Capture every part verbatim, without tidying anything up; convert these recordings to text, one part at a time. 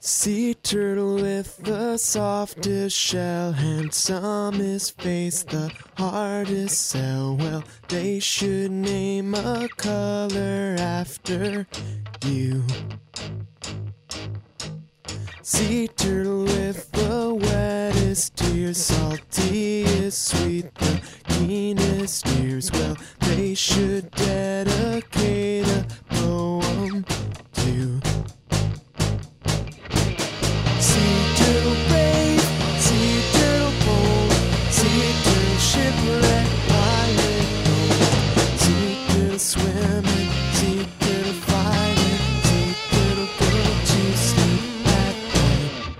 Sea turtle with the softest shell, handsomest face, the hardest sell. Well, they should name a color after you. Sea turtle with the wettest tears, saltiest sweet, the keenest ears. Well, they should dedicate a poem to sea turtle brave, sea turtle bold, sea turtle shipwreck, pilot gold, sea turtle swimming, sea turtle fighting, sea turtle go to sleep at night.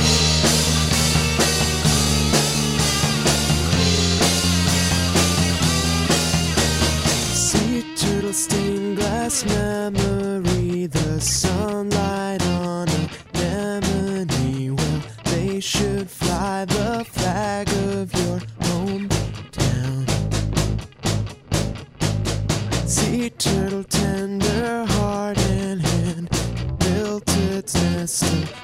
Sea turtle stained glass memory, the sunlight on a anemone. Well, they should fly the flag of your hometown. Sea turtle, tender heart and hand, built its nest of